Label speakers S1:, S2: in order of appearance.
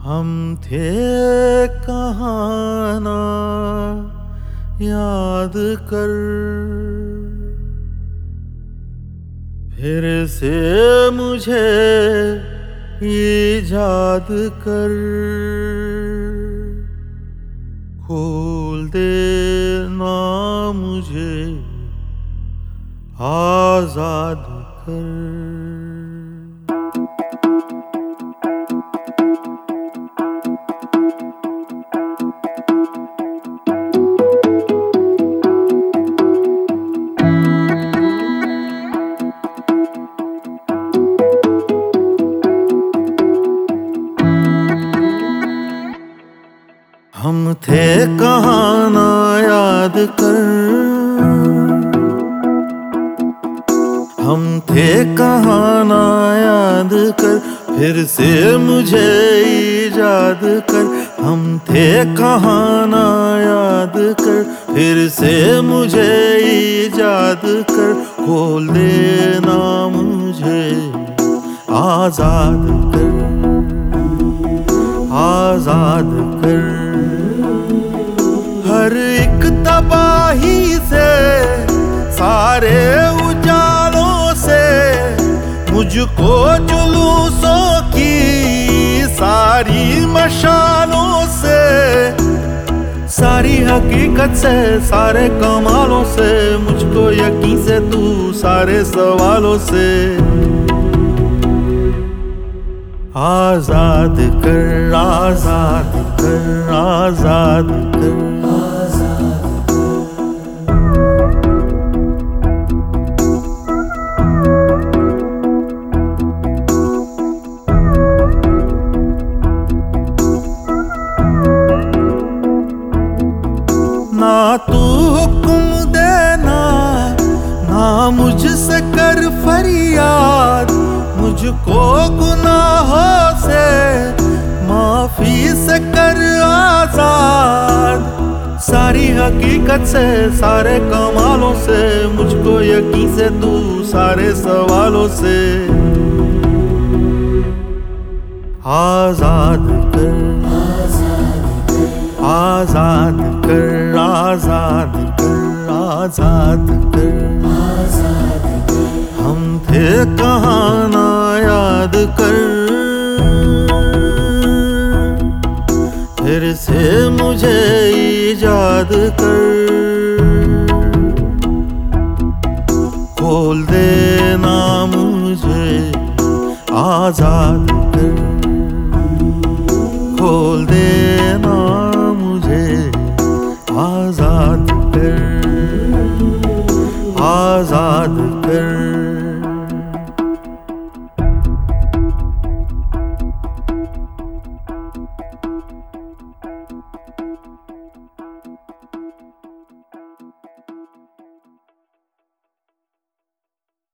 S1: हम थे कहाँ ना याद कर, फिर से मुझे इजाद कर, खोल देना मुझे आजाद कर। हम थे कहाँ ना याद कर, हम थे कहाँ ना याद कर, फिर से मुझे इजाद कर। हम थे कहाँ ना याद कर, फिर से मुझे इजाद कर, खोल देना मुझे आजाद कर, आजाद कर। हर एक तबाही से, सारे उजालों से, मुझको जुलूसों की सारी मशालों से, सारी हकीकत से, सारे कमालों से, मुझको यकीन से, तू सारे सवालों से आजाद कर, आजाद कर, आजाद कर। ना तू हुक्म देना, ना मुझसे कर फरियाद, मुझको गुनाहों से माफी से कर आजाद। सारी हकीकत से, सारे कमालों से, मुझको यकीन से, तू सारे सवालों से आजाद कर, आजाद कर, आजाद कर, आजाद कर। हम थे कहाँ ना याद कर, फिर से मुझे इजाद कर, खोल देना मुझे आजाद।